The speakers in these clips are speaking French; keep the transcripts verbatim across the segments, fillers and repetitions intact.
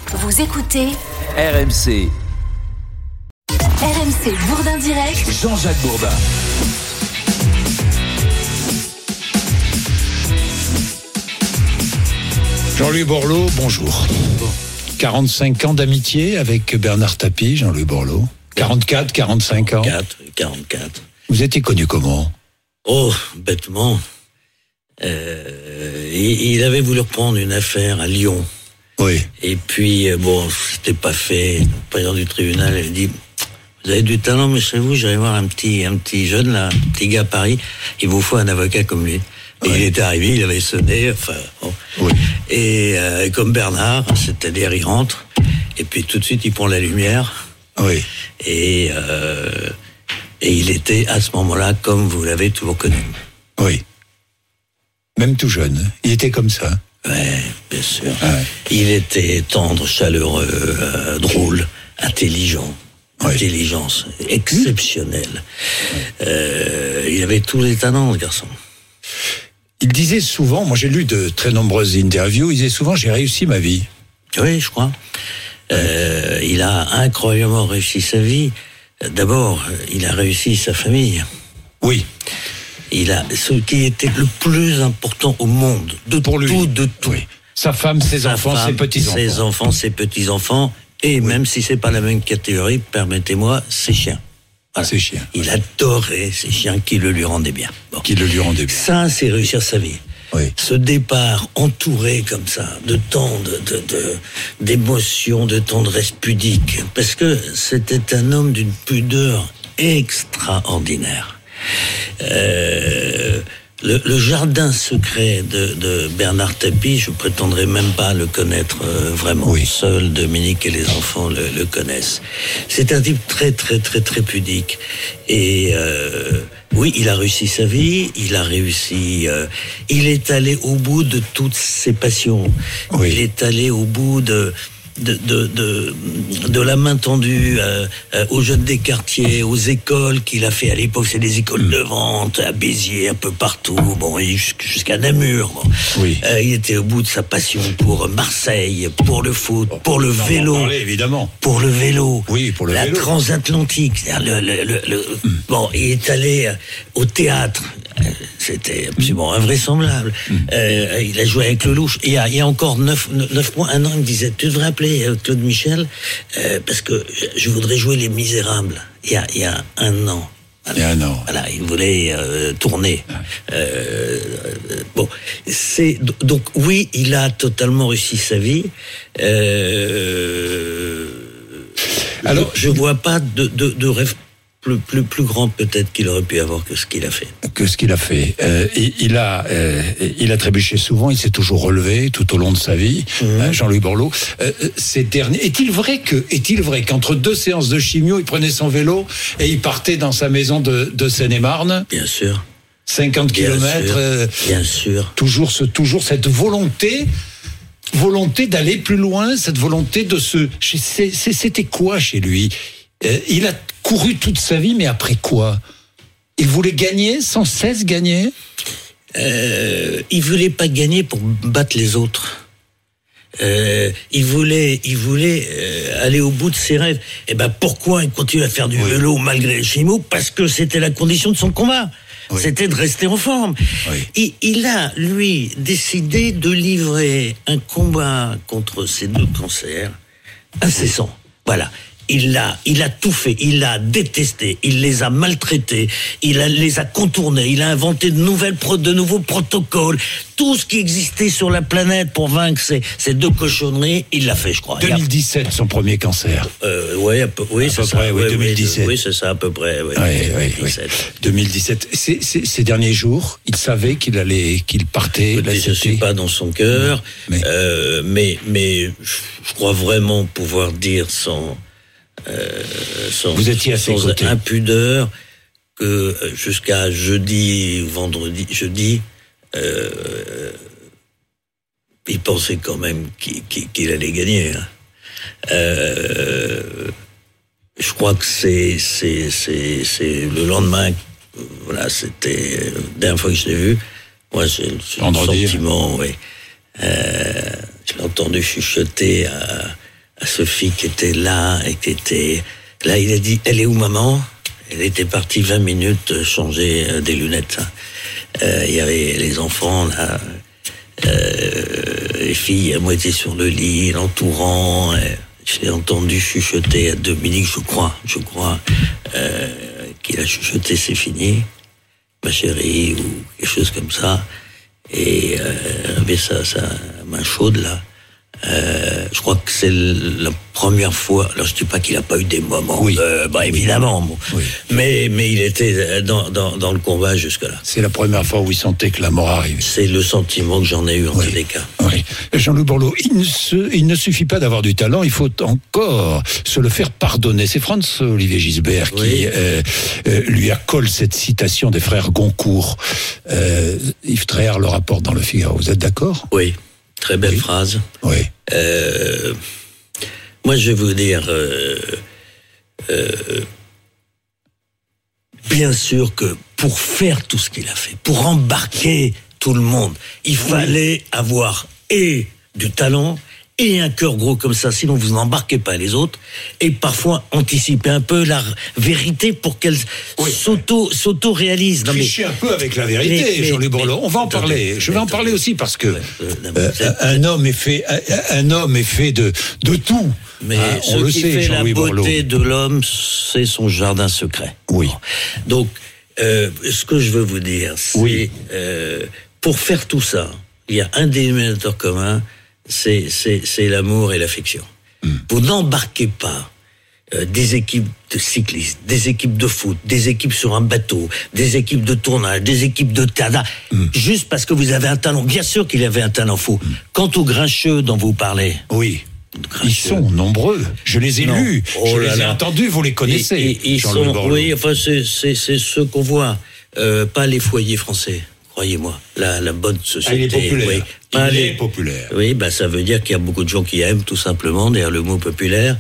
Vous écoutez R M C. R M C Bourdin Direct. Jean-Jacques Bourdin. Jean-Louis Borloo, bonjour. quarante-cinq ans d'amitié avec Bernard Tapie, Jean-Louis Borloo. quarante-quatre, quarante-cinq ans. quarante-quatre, quarante-quatre. Vous étiez connu comment ? Oh, bêtement. Euh, il, il avait voulu reprendre une affaire à Lyon. Oui. Et puis, bon, c'était pas fait. Le président du tribunal avait dit, vous avez du talent, mais chez vous, j'allais voir un petit, un petit jeune, là, un petit gars à Paris, il vous faut un avocat comme lui. Et ouais. Il était arrivé, il avait sonné, enfin, bon. Oui. Et euh, comme Bernard, c'est-à-dire, il rentre, et puis tout de suite, il prend la lumière. Oui. Et, euh, et il était, à ce moment-là, comme vous l'avez toujours connu. Oui. Même tout jeune, il était comme ça. Ouais, bien sûr. Ah ouais. Il était tendre, chaleureux, euh, drôle, intelligent. Ouais. Intelligence exceptionnelle. Ouais. Euh, il avait tous les talents, le garçon. Il disait souvent, moi j'ai lu de très nombreuses interviews, il disait souvent, j'ai réussi ma vie. Oui, je crois. Euh, il a incroyablement réussi sa vie. D'abord, il a réussi sa famille. Oui. Il a ce qui était le plus important au monde, de pour lui, tout, de tout. Oui. Sa femme, ses Sa enfants, femme, ses petits-enfants. Ses enfants, ses petits-enfants, et oui. Même si c'est pas la même catégorie, permettez-moi, ses chiens. Voilà. Ses chiens. Il ouais. adorait ses chiens qui le lui rendaient bien. Bon. Qui le lui rendaient bien. Ça, c'est réussir sa vie. Oui. Ce départ entouré comme ça, de tant de, de, de, d'émotions, de tendresse pudique, parce que c'était un homme d'une pudeur extraordinaire. Euh, le, le jardin secret de, de Bernard Tapie, je prétendrai même pas le connaître euh, vraiment. Oui. Seul Dominique et les enfants le, le connaissent. C'est un type très très très très pudique. Et euh, oui, il a réussi sa vie, il a réussi... Euh, il est allé au bout de toutes ses passions. Oui. Il est allé au bout de... De, de, de, de la main tendue euh, euh, aux jeunes des quartiers, aux écoles qu'il a fait à l'époque, c'est des écoles de vente, à Béziers, un peu partout, bon, jusqu'à Namur. Bon. Oui. Euh, il était au bout de sa passion pour Marseille, pour le foot, pour le vélo. Parler, évidemment. Pour le vélo. Oui, pour le la vélo. La transatlantique. Le, le, le, le, mm. Bon, il est allé au théâtre. C'était absolument invraisemblable. Mm. Euh, il a joué avec Lelouch. Il y a, il y a encore neuf, neuf mois, un an, il me disait, tu devrais appeler Claude Michel, euh, parce que je voudrais jouer Les Misérables. Il y a, il y a un an. Voilà. Il y a un an. Voilà, il voulait euh, tourner. Ah. Euh, euh, bon, c'est donc oui, il a totalement réussi sa vie. Euh, Alors, je, je vois pas de, de, de rêve plus, plus, plus grand peut-être qu'il aurait pu avoir que ce qu'il a fait. Que ce qu'il a fait. Euh, il, il, a, euh, il a trébuché souvent, il s'est toujours relevé tout au long de sa vie, mmh. hein, Jean-Louis Borloo. Euh, ces derniers, est-il vrai que, est-il vrai qu'entre deux séances de chimio, il prenait son vélo et il partait dans sa maison de, de Seine-et-Marne ? Bien sûr. cinquante kilomètres. Euh, Bien sûr. Toujours, ce, toujours cette volonté... volonté d'aller plus loin, cette volonté de se... C'est, c'est, c'était quoi chez lui ? euh, Il a couru toute sa vie, mais après quoi ? Il voulait gagner, sans cesse gagner ? euh, Il voulait pas gagner pour battre les autres. Euh, il voulait, il voulait euh, aller au bout de ses rêves. Et ben pourquoi il continue à faire du oui. vélo malgré les chimos ? Parce que c'était la condition de son combat. Oui. C'était de rester en forme. Oui. Et il a, lui, décidé de livrer un combat contre ces deux cancers incessant. Voilà. Il a, il a tout fait, il a détesté, il les a maltraités, il a, les a contournés, il a inventé de nouvelles, de nouveaux protocoles, tout ce qui existait sur la planète pour vaincre ces, ces deux cochonneries, il l'a fait, je crois. deux mille dix-sept, son premier cancer. Euh, ouais, à peu, oui, à c'est peu ça. Près, oui, oui, deux mille dix-sept. Oui, c'est ça, à peu près. Oui, oui, oui, deux mille dix-sept. Oui. deux mille dix-sept. C'est, c'est, ces derniers jours, il savait qu'il allait, qu'il partait. Là, je ne suis pas dans son cœur, mais, euh, mais, mais je crois vraiment pouvoir dire sans. Euh, sans, Vous étiez à ses sans côtés. impudeur que jusqu'à jeudi, vendredi, jeudi, euh, il pensait quand même qu'il, qu'il, qu'il allait gagner. Hein. Euh, je crois que c'est, c'est, c'est, c'est le lendemain. Voilà, c'était la dernière fois que je l'ai vu. Moi, j'ai le Vendredi, sentiment, oui. Euh, je l'ai entendu chuchoter à à Sophie qui était là et qui était... Là, il a dit, elle est où maman ? Elle était partie vingt minutes changer des lunettes. Euh, il y avait les enfants, là, euh, les filles à moitié sur le lit, l'entourant. Et je l'ai entendu chuchoter à Dominique, je crois, je crois, euh, qu'il a chuchoté, c'est fini, ma chérie, ou quelque chose comme ça. Et euh, avait sa, sa main chaude, là. Euh, je crois que c'est la première fois. Alors je dis pas qu'il a pas eu des moments. Oui. Euh, bah évidemment. Bon. Oui. Mais mais il était dans dans dans le combat jusque là. C'est la première fois où il sentait que la mort arrive. C'est le sentiment que j'en ai eu en Oui. tous les cas. Oui. Jean-Louis Borloo, il ne, se, il ne suffit pas d'avoir du talent, il faut encore se le faire pardonner. C'est Franz-Olivier Gisbert Oui. qui euh, euh, lui accole cette citation des frères Goncourt. Euh, Yves Tréhard le rapporte dans Le Figaro. Vous êtes d'accord ? Oui. Très belle Oui. phrase. Oui. Euh, moi, je vais vous dire, euh, euh, bien sûr que pour faire tout ce qu'il a fait, pour embarquer tout le monde, il fallait avoir et du talent et un cœur gros comme ça, sinon vous n'embarquez pas les autres, et parfois anticiper un peu la vérité pour qu'elle Oui. s'auto, s'auto-réalise. Non, mais- Tricher un peu avec la vérité, mais- mais- Jean-Louis Borloo. mais- On va en attendez, parler. Je vais en attendez. parler aussi parce que Ouais, euh, non, mais euh, c'est- un homme est fait, un, un homme est fait de de tout. Mais Hein, ce on le qui sait, fait la Jean-Louis Borloo. beauté de l'homme, c'est son jardin secret. Oui. Bon. Donc, euh, ce que je veux vous dire, c'est Oui. euh, pour faire tout ça, il y a un dénominateur commun, c'est c'est c'est l'amour et l'affection. Mm. Vous n'embarquez pas euh, des équipes de cyclistes, des équipes de foot, des équipes sur un bateau, des équipes de tournage, des équipes de théâtre, Mm. juste parce que vous avez un talent. Bien sûr qu'il avait un talent fou. Mm. Quant aux grincheux dont vous parlez, Oui. Ils grincheux, sont nombreux. Je les ai Non. lus. Oh je là les ai là. entendus. Vous les connaissez. Ils, ils- ils Jean-Louis sont, Borloo. oui, enfin c'est c'est c'est ceux qu'on voit, euh, pas les foyers français. Croyez-moi, la la bonne Ah, société. il est populaire. Oui, pas il les- est populaire. Oui, bah ça veut dire qu'il y a beaucoup de gens qui aiment tout simplement derrière le mot populaire.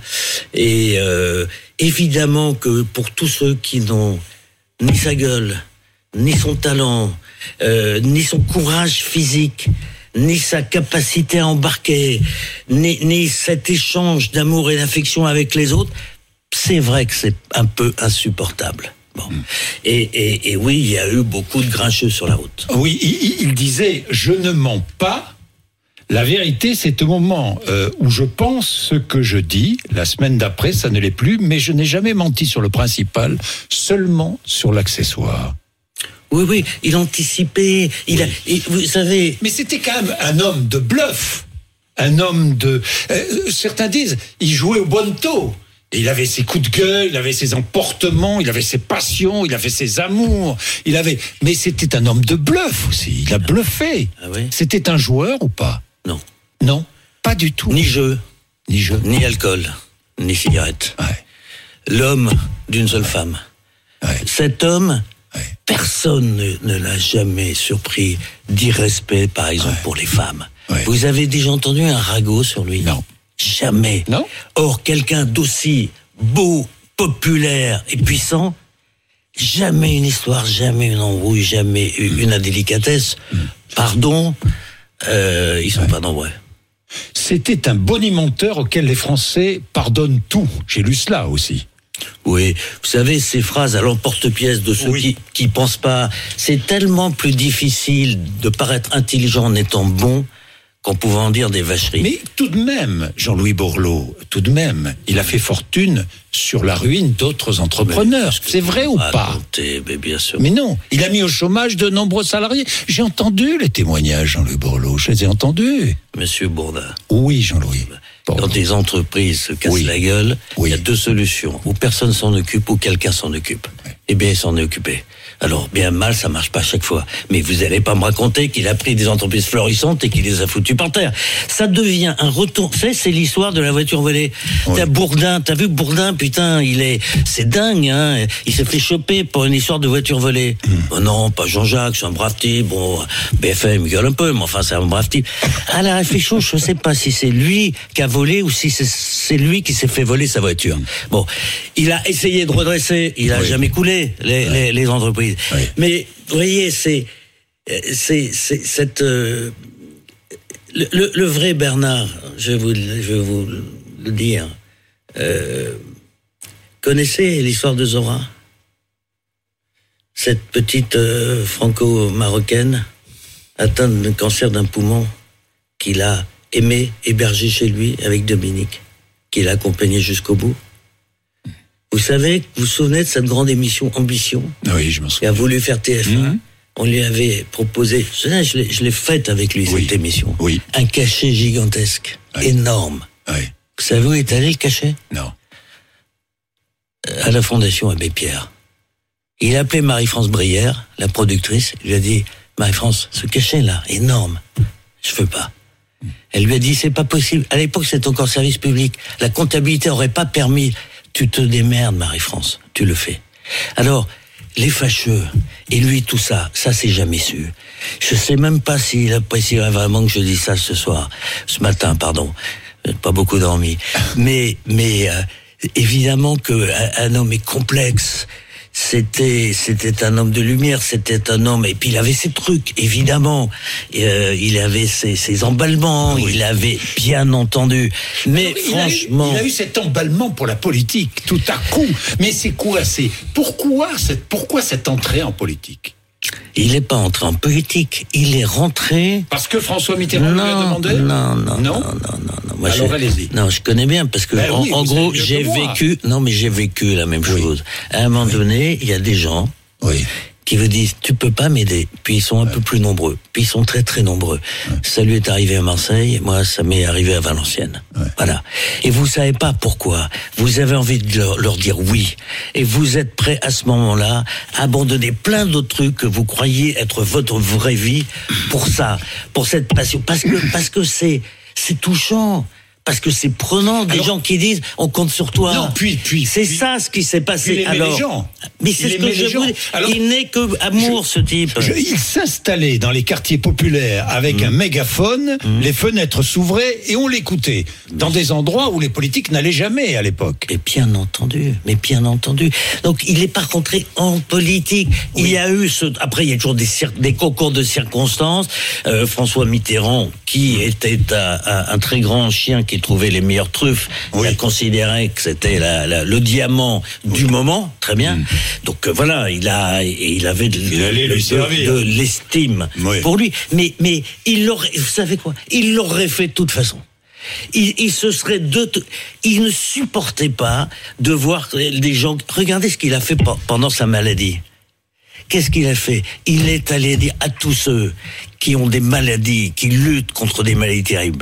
Et euh, évidemment que pour tous ceux qui n'ont ni sa gueule, ni son talent, euh, ni son courage physique, ni sa capacité à embarquer, ni, ni cet échange d'amour et d'affection avec les autres, c'est vrai que c'est un peu insupportable. Bon. Et, et, et oui, il y a eu beaucoup de grincheux sur la route. Oui, il, il disait « Je ne mens pas. La vérité, c'est au moment euh, où je pense ce que je dis. La semaine d'après, ça ne l'est plus. Mais je n'ai jamais menti sur le principal, seulement sur l'accessoire. » Oui, oui, il anticipait, il a, il- vous savez... Mais c'était quand même un homme de bluff. Un homme de... Euh, certains disent, il jouait au bonneteau. Et il avait ses coups de gueule, il avait ses emportements, il avait ses passions, il avait ses amours. Il avait... Mais c'était un homme de bluff aussi. Il a bluffé. Ah oui. C'était un joueur ou pas ? Non. Non, pas du tout. Ni jeu, Ni jeu. ni alcool, ni cigarette. Ouais, L'homme d'une seule femme. ouais, Cet homme, ouais. personne ne, ne l'a jamais surpris d'irrespect, par exemple, Ouais. pour les femmes. Ouais. Vous avez déjà entendu un ragot sur lui ? Non. Jamais. Non. Or, quelqu'un d'aussi beau, populaire et puissant, jamais une histoire, jamais une embrouille, jamais une une indélicatesse. Pardon, euh, ils sont pas nombreux. C'était un bonimenteur auquel les Français pardonnent tout. J'ai lu cela aussi. Oui, vous savez, ces phrases à l'emporte-pièce de ceux Oui. qui qui pensent pas, c'est tellement plus difficile de paraître intelligent en étant bon qu'en pouvant dire des vacheries. Mais tout de même, Jean-Louis Borloo, tout de même, il a fait fortune sur la ruine d'autres entrepreneurs. C'est vrai ou pas ? Racontez, mais bien sûr. Mais non, il a mis au chômage de nombreux salariés. J'ai entendu les témoignages, Jean-Louis Borloo, je les ai entendus. Monsieur Bourdin, Oui, Jean-Louis. quand Borloo. des entreprises se cassent Oui. la gueule, Oui. il y a deux solutions. Ou personne s'en occupe, ou quelqu'un s'en occupe. Oui. Eh bien, il s'en est occupé. Alors, bien mal, ça marche pas à chaque fois. Mais vous allez pas me raconter qu'il a pris des entreprises florissantes et qu'il les a foutues par terre. Ça devient un retour. Vous savez, c'est l'histoire de la voiture volée. Oui. T'as Bourdin, t'as vu Bourdin, putain, il est, c'est dingue, hein. Il s'est fait choper pour une histoire de voiture volée. Mm. Oh non, pas Jean-Jacques, c'est un brave type. Bon, B F M, il gueule un peu, mais enfin, c'est un brave type. À la réflexion, je sais pas si c'est lui qui a volé ou si c'est, c'est lui qui s'est fait voler sa voiture. Bon. Il a essayé de redresser, il a Oui. jamais coulé, les, les, les entreprises. Oui. Mais, vous voyez, c'est, c'est, c'est cette, euh, le, le, le vrai Bernard, je vais vous, je vais vous le dire. Euh, connaissez l'histoire de Zora ? Cette petite euh, franco-marocaine atteinte d'un cancer d'un poumon qu'il a aimé héberger chez lui avec Dominique, qu'il a accompagné jusqu'au bout. Vous savez, vous vous souvenez de cette grande émission Ambition ? Oui, je m'en souviens. Il a voulu faire T F un. Mmh. On lui avait proposé, je l'ai, je l'ai faite avec lui, Oui. cette émission. Oui. Un cachet gigantesque, Oui. énorme. Oui. Vous savez où est allé le cachet ? Non. À la Fondation Abbé Pierre. Il a appelé Marie-France Brière, la productrice, il lui a dit, Marie-France, ce cachet-là, énorme, je veux pas. Elle lui a dit, c'est pas possible. À l'époque, c'était encore service public. La comptabilité aurait pas permis. Tu te démerdes, Marie-France, tu le fais. Alors, les fâcheux, et lui, tout ça, ça c'est jamais su. Je sais même pas s'il apprécierait vraiment que je dise ça ce soir, ce matin, pardon. J'ai pas beaucoup dormi. Mais, mais, euh, évidemment que un, un homme est complexe. C'était, c'était un homme de lumière, c'était un homme, et puis il avait ses trucs, évidemment. Et, euh, il avait ses, ses emballements, oui. Il avait bien entendu. Mais il franchement. A eu, il a eu cet emballement pour la politique, tout à coup. Mais c'est quoi, c'est, pourquoi cette, pourquoi cette entrée en politique? Il n'est pas entré en politique, il est rentré. Parce que François Mitterrand lui a demandé? Non, non, non, non, non, non. Moi, alors je, allez-y. Non, je connais bien parce que ben en, oui, en gros, j'ai vécu. Non, mais j'ai vécu la même oui. chose. À un moment oui. donné, il y a des gens. Oui. Qui vous disent, tu peux pas m'aider. Puis ils sont un ouais. peu plus nombreux. Puis ils sont très très nombreux. Ouais. Ça lui est arrivé à Marseille, moi ça m'est arrivé à Valenciennes. Ouais. Voilà. Et vous savez pas pourquoi. Vous avez envie de leur, leur dire oui. Et vous êtes prêt à ce moment-là à abandonner plein d'autres trucs que vous croyez être votre vraie vie pour ça, pour cette passion. Parce que, parce que c'est, c'est touchant. Parce que c'est prenant des Alors, gens qui disent on compte sur toi. Non, puis, puis c'est puis, ça ce qui s'est passé. Il Alors, les gens. Mais c'est il ce que je vous dis. Alors, il n'est que amour, je, ce type. Je, il s'installait dans les quartiers populaires avec mmh. un mégaphone, mmh. les fenêtres s'ouvraient et on l'écoutait. Dans des endroits où les politiques n'allaient jamais à l'époque. Mais bien entendu, mais bien entendu. Donc il n'est pas rentré en politique. Oui. Il y a eu ce. Après, il y a toujours des, cir... des concours de circonstances. Euh, François Mitterrand, qui mmh. était un, un, un très grand chien qui trouvait les meilleures truffes, oui. il a considéré que c'était la, la, le diamant oui. du moment, très bien. Mmh. Donc euh, voilà, il a, il avait de, il allait lui servir. de, de l'estime oui. pour lui. Mais, mais il l'aurait, vous savez quoi, il l'aurait fait de toute façon. Il, il se serait de, il ne supportait pas de voir des gens. Regardez ce qu'il a fait pendant sa maladie. Qu'est-ce qu'il a fait? Il est allé dire à tous ceux qui ont des maladies, qui luttent contre des maladies terribles.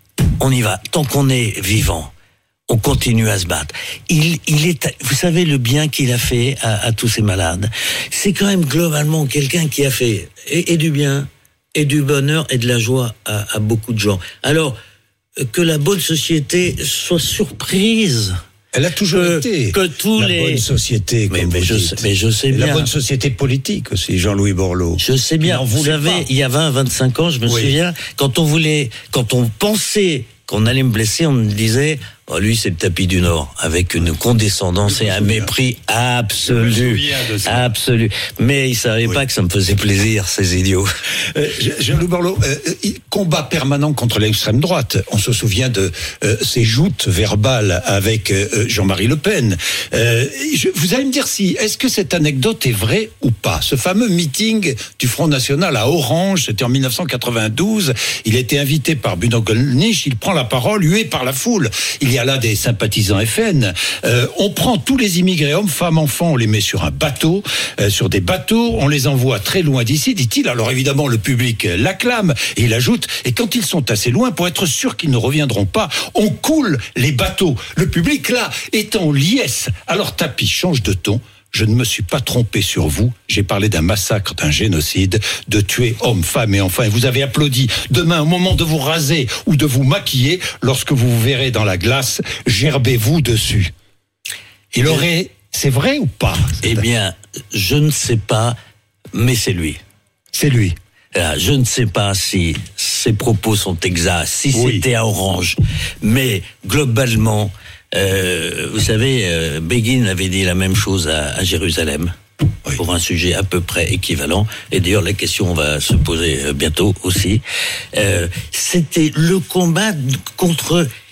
On y va. Tant qu'on est vivant, on continue à se battre. Il, il est, vous savez le bien qu'il a fait à, à tous ces malades. C'est quand même globalement quelqu'un qui a fait et, et du bien, et du bonheur, et de la joie à, à beaucoup de gens. Alors, que la bonne société soit surprise. Elle a toujours que, été que tous la les... bonne société, comme mais, mais, vous je dites. sais, mais je sais bien. La bonne société politique aussi, Jean-Louis Borloo. Je sais bien. Vous savez, pas. Il y a vingt, vingt-cinq ans, je me oui. souviens, quand on voulait, quand on pensait qu'on allait me blesser, on me disait, oh, lui c'est le tapis du Nord, avec une condescendance et un mépris absolu, absolu. Mais il savait oui. pas que ça me faisait plaisir, ces idiots. Euh, Jean-Louis Borloo, euh, combat permanent contre l'extrême droite. On se souvient de euh, ces joutes verbales avec euh, Jean-Marie Le Pen. Euh, je, vous allez me dire si, est-ce que cette anecdote est vraie ou pas? Ce fameux meeting du Front National à Orange, c'était en dix-neuf cent quatre-vingt-douze. Il était invité par Bruno Gollnisch. Il prend la parole, hué par la foule. Il y a là des sympathisants F N. Euh, on prend tous les immigrés, hommes, femmes, enfants, on les met sur un bateau, euh, sur des bateaux, on les envoie très loin d'ici, dit-il. Alors évidemment, le public l'acclame et il ajoute, et quand ils sont assez loin, pour être sûr qu'ils ne reviendront pas, on coule les bateaux. Le public, là, est en liesse. Alors Tapi change de ton. Je ne me suis pas trompé sur vous. J'ai parlé d'un massacre, d'un génocide, de tuer hommes, femmes et enfants. Et vous avez applaudi. Demain, au moment de vous raser ou de vous maquiller, lorsque vous vous verrez dans la glace, gerbez-vous dessus. Il aurait... C'est vrai ou pas? Eh bien, je ne sais pas, mais c'est lui. C'est lui. Je ne sais pas si ses propos sont exacts, si oui. c'était à Orange. Mais globalement... Euh, vous savez, euh, Begin avait dit la même chose à, à Jérusalem, oui. pour un sujet à peu près équivalent. Et d'ailleurs, la question va se poser bientôt aussi. Euh, c'était le combat contre...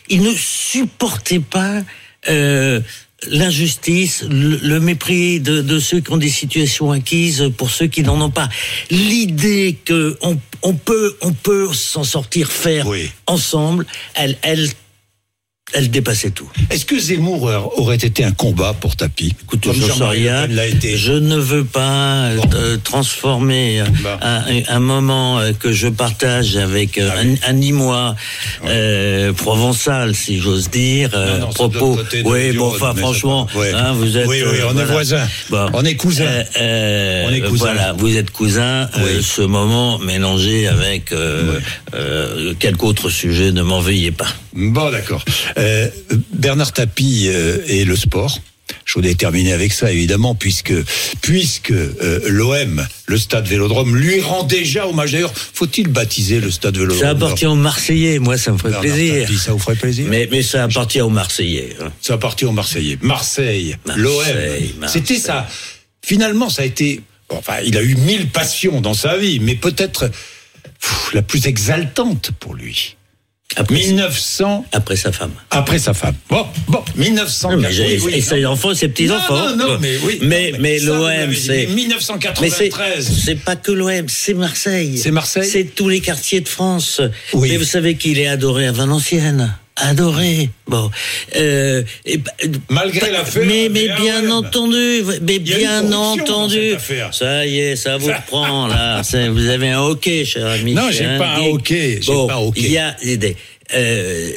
il ne supportait pas euh, l'injustice, le, le mépris de, de ceux qui ont des situations acquises pour ceux qui n'en ont pas. L'idée que on, on peut, on peut s'en sortir, faire oui. ensemble, elle, elle, elle dépassait tout. Est-ce que Zemmour aurait été un combat pour Tapie? Écoute, je sais rien. Je ne veux pas bon. euh, transformer bah. un, un moment que je partage avec ah, un, oui. un Nîmois ouais. euh, provençal, si j'ose dire, non, non, propos. Oui, bon, enfin, franchement, ouais. hein, vous êtes. Oui, oui, on euh, est voilà. voisins. Bon. On est cousins. Euh, euh, on est cousins. Voilà, vous êtes cousins. Oui. Euh, ce moment mélangé avec euh, ouais. euh, quelque autre sujet, ne m'en veuillez pas. Bon, d'accord. Euh, Bernard Tapie euh, et le sport. Je voulais terminer avec ça, évidemment, puisque puisque euh, l'O M, le Stade Vélodrome, lui rend déjà hommage. D'ailleurs, faut-il baptiser le Stade Vélodrome? Ça appartient aux Marseillais. Moi, ça me ferait Bernard plaisir. Tapie, ça vous ferait plaisir. Mais mais ça appartient aux Marseillais. Hein. Ça appartient aux Marseillais. Marseille, Marseille l'O M. Marseille. C'était ça. Finalement, ça a été. Enfin, il a eu mille passions dans sa vie, mais peut-être pff, la plus exaltante pour lui. Après, mille neuf cents après sa femme. Après sa femme. Bon, bon, mille neuf cent quatre-vingt-treize. Oui, oui, et ses enfants, ses petits-enfants. Non, non, non, mais oui. Mais, non, mais, mais l'O M, c'est. mille neuf cent quatre-vingt-treize. C'est, c'est pas que l'O M, c'est Marseille. C'est Marseille. C'est tous les quartiers de France. Oui. Mais vous savez qu'il est adoré à Valenciennes. Adoré. Bon. Euh, et, Malgré l'affaire. Mais, mais bien entendu. Mais bien entendu. Ça y est, ça vous prend, là. C'est, vous avez un hockey, cher ami. Non, j'ai un pas un hockey. J'ai bon, pas un hockey. Il y a des. Euh,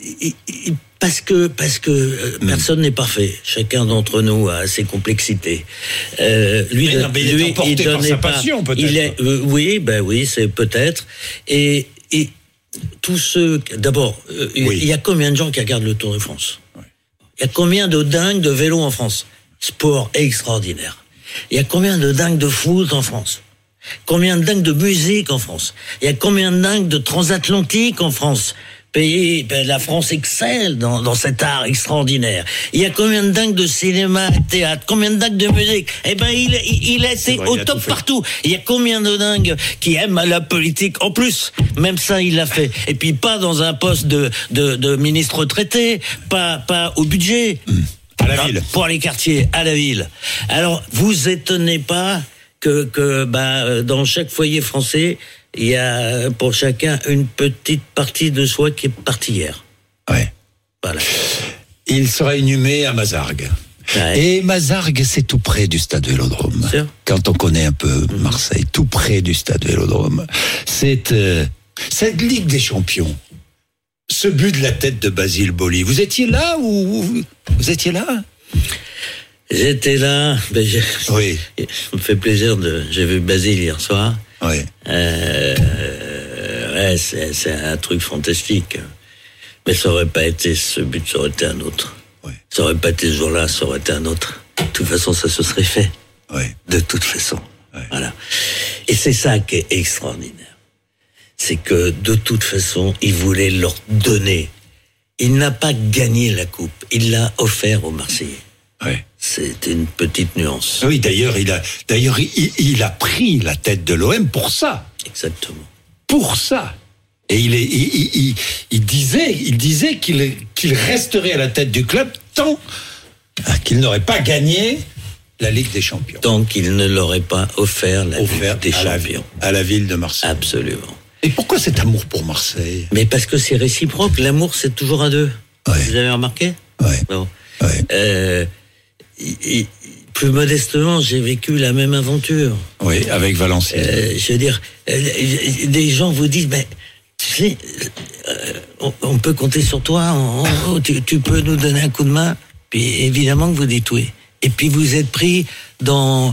parce que parce que euh, mmh. personne n'est parfait. Chacun d'entre nous a ses complexités. Euh, lui, mais non, mais il lui, est emporté il par sa pas, passion, peut-être. Il est, euh, oui, ben oui, c'est peut-être. Et et tous ceux. D'abord, euh, oui. il y a combien de gens qui regardent le Tour de France? Oui. Il y a combien de dingues de vélo en France? Sport extraordinaire. Il y a combien de dingues de foot en France? Combien de dingues de musique en France? Il y a combien de dingues de transatlantique en France? Pays, ben, la France excelle dans, dans cet art extraordinaire. Il y a combien de dingues de cinéma, de théâtre? Combien de dingues de musique? Eh ben, il, il, il a été vrai, au top partout. Il y a combien de dingues qui aiment la politique? En plus, même ça, il l'a fait. Et puis, pas dans un poste de, de, de ministre retraité, pas, pas au budget. Mmh. À la ville. Pour les quartiers, à la ville. Alors, vous étonnez pas que, que, bah, dans chaque foyer français, il y a pour chacun une petite partie de soi qui est partie hier. Ouais. Voilà. Il sera inhumé à Mazargues. Ouais. Et Mazargues, c'est tout près du Stade Vélodrome. Sûr. Quand on connaît un peu Marseille, mmh. tout près du Stade Vélodrome. C'est euh, cette Ligue des Champions. Ce but de la tête de Basile Boli. Vous étiez là ou vous, vous étiez là? J'étais là. Ben je, oui. Ça me fait plaisir de. J'ai vu Basile hier soir. Oui. Euh, ouais, c'est, c'est un truc fantastique. Mais ça aurait pas été ce but, ça aurait été un autre. Oui. Ça aurait pas été ce jour-là, ça aurait été un autre. De toute façon, ça se serait fait. Oui. De toute façon. Oui. Voilà. Et c'est ça qui est extraordinaire. C'est que, de toute façon, il voulait leur donner. Il n'a pas gagné la coupe. Il l'a offert aux Marseillais. Oui. C'est une petite nuance. Oui, d'ailleurs, il a, d'ailleurs, il, il a pris la tête de l'O M pour ça. Exactement. Pour ça. Et il, est, il, il, il disait, il disait qu'il, qu'il resterait à la tête du club tant qu'il n'aurait pas gagné la Ligue des Champions. Tant qu'il ne l'aurait pas offert la offert Ligue des à Champions. La, à la ville de Marseille. Absolument. Et pourquoi cet amour pour Marseille? Mais parce que c'est réciproque. L'amour, c'est toujours à deux. Ouais. Vous avez remarqué? Oui. Bon. Ouais. Euh, Et, et, plus modestement, j'ai vécu la même aventure. Oui, avec Valenciennes. Euh, je veux dire, euh, des gens vous disent, mais tu sais, euh, on, on peut compter sur toi, on, on, tu, tu peux nous donner un coup de main. Puis évidemment que vous dites oui. Et puis vous êtes pris dans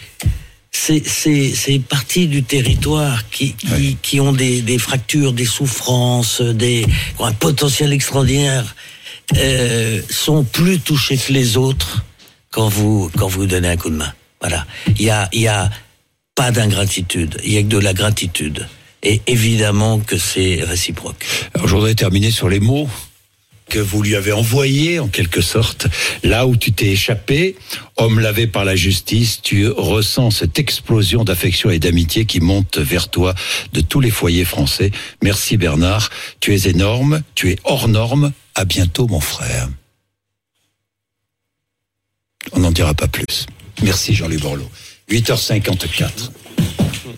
ces, ces, ces parties du territoire qui, qui, oui. qui ont des, des fractures, des souffrances, des, qui ont un potentiel extraordinaire, euh, sont plus touchés que les autres. Quand vous, quand vous donnez un coup de main. Voilà. Il y a, il y a pas d'ingratitude. Il y a que de la gratitude. Et évidemment que c'est réciproque. Alors, je voudrais terminer sur les mots que vous lui avez envoyés, en quelque sorte. Là où tu t'es échappé, homme lavé par la justice, tu ressens cette explosion d'affection et d'amitié qui monte vers toi de tous les foyers français. Merci Bernard. Tu es énorme, tu es hors norme, À bientôt, mon frère. On n'en dira pas plus. Merci, Jean-Luc Borloo. huit heures cinquante-quatre.